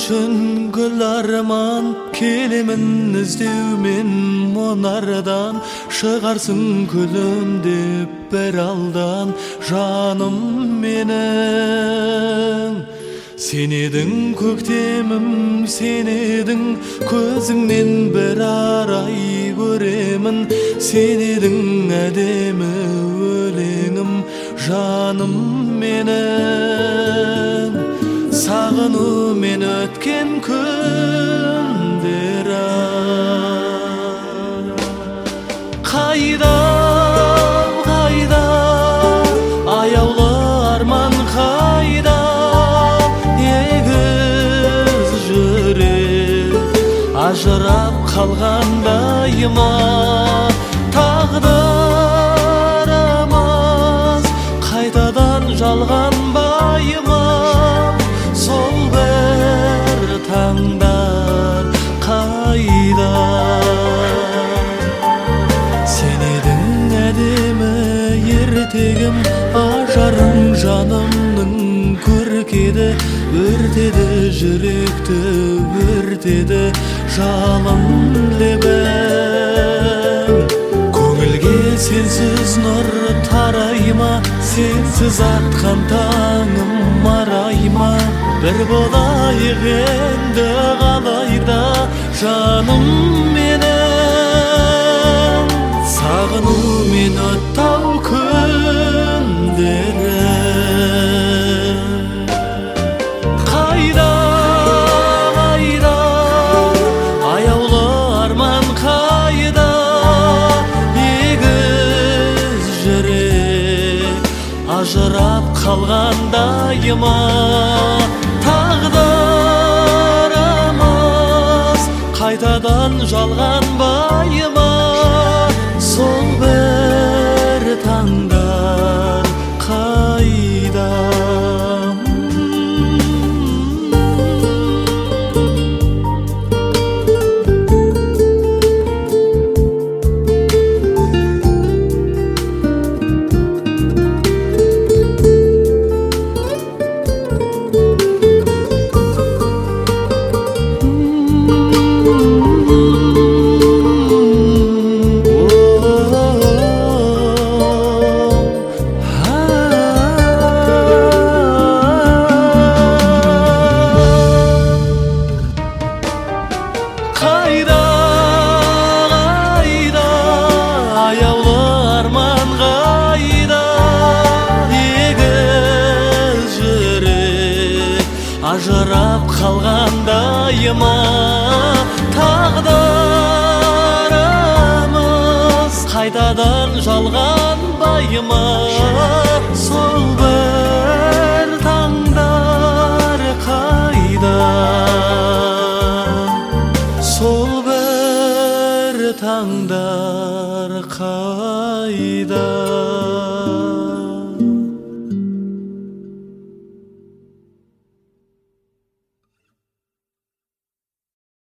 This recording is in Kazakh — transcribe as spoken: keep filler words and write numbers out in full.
үшін гүл арман, келемін іздеумен мұнардан, шығарсың күлімдеп бір алдан жаным менің. Сен едің көктемім, сен едің көзіңнен бір арай көремін, сен едің әдемі өлеңім жаным менің. Сағынумен өткен күндер қайда, қайда, аяулы арман қайда, егіз жүрек ажырап қалғандай ма, тағдырымыз қайтадан жалғанбай ма, сол бір таңдар қайда. Сен едің әдемі ертегім, ажарың жанымның көркеді, өртеді жүректі, өртеді жалын лебің. Көңілге сенсіз нұр тарайма, сенсіз атқан таңым марайма, бір болайық енді қалайда жаным менің. Сағынумен өттау күндері қайда, қайда, аяулы арман қайда, егіз жүрек ажырап қалғандай ма, тағдырымыз қайтадан жалғанбай ма, сол бір таңдар қайда. Қайда, қайда, аяулы арман қайда, егіз жүрек ажырап қалғандай ма, тағдырымыз қайтадан жалғанбай ма,